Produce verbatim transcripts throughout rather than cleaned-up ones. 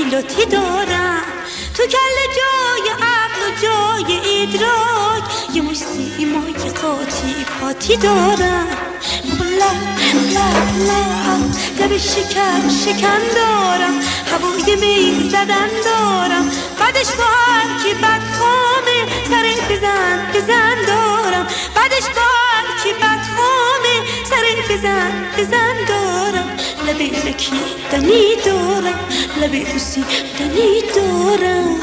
لطی دارم، تو کله جای عقل و جای ادراک یه مش سیمای قاطی پاتی دارم. لب لب لب لب شکن شکن دارم، هوای می زدن دارم، بعدش با هر کی بدخوامه سر بزن بزن دارم، بعدش با هر کی بدخوامه سر بزن بزن دارم. لب لکی دنی دارم، لب بوسی دنی دارم.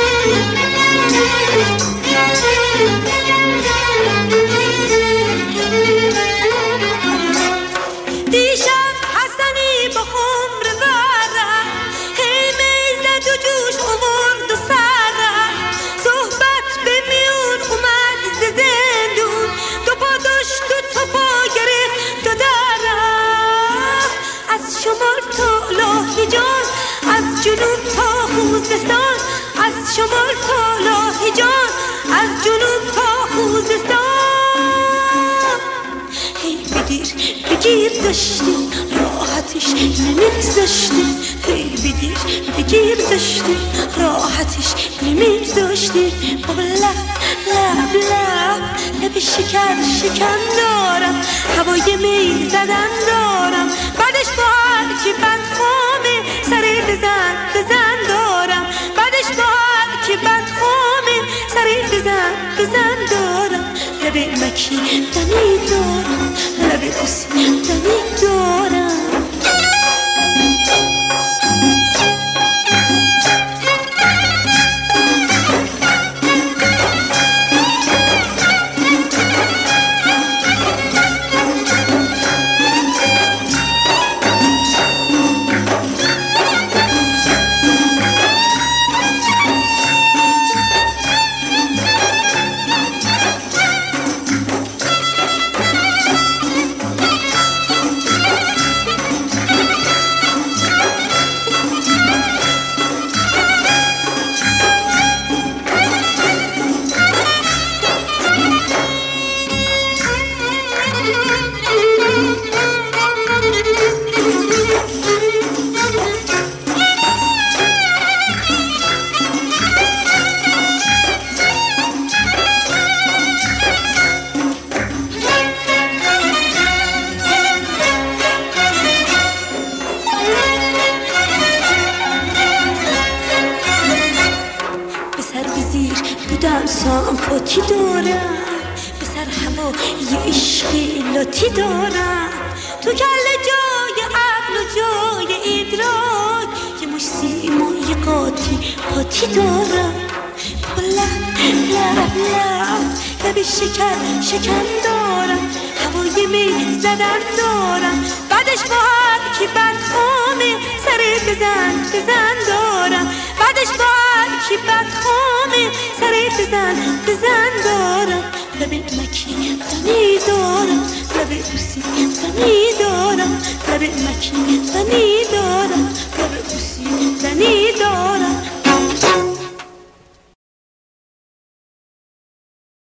دیشب حسنی با خمر ورم هی میزد و جوش آورد و سرم، صحبت به میون اومد ز زندون، دو پا داشت و تو پا گرفت دو درم. از شمال تا لاهیجان، از جنوب تا خوزستان، از شمال تا لاهیجان، از جنوب تا خوزستان. هی بگیر بگیر داشتی راحتش نمیگذاشتی، هی بگیر بگیر داشتی راحتش نمیگذاشتی. بابا لب لب لب لب شکر شکن دارم، هوای می زدن دارم، بعدش با هر کی بدخوامه سر بزن بزن دارم، بعدش با هر کی بدخوامه سر بزن بزن دارم. لب مکی دنی دارم، لب بوسی دنی دارم. پاتی دارم، به سر هوا یه عشقی لطی دارم، تو کله جای عقل و جای ادراک یه مش سیمای قاطی پاتی دارم. لب لب لب لب شکر شکن دارم، هوای می زدن دارم، بعدش با هر کی بدخوامه سر بزن بزن دارم، بعدش با هر کی بدخوامه سر بزن بزن دارم. لب مکی دنی دارم، لب بوسی دنی دارم، لب مکی دنی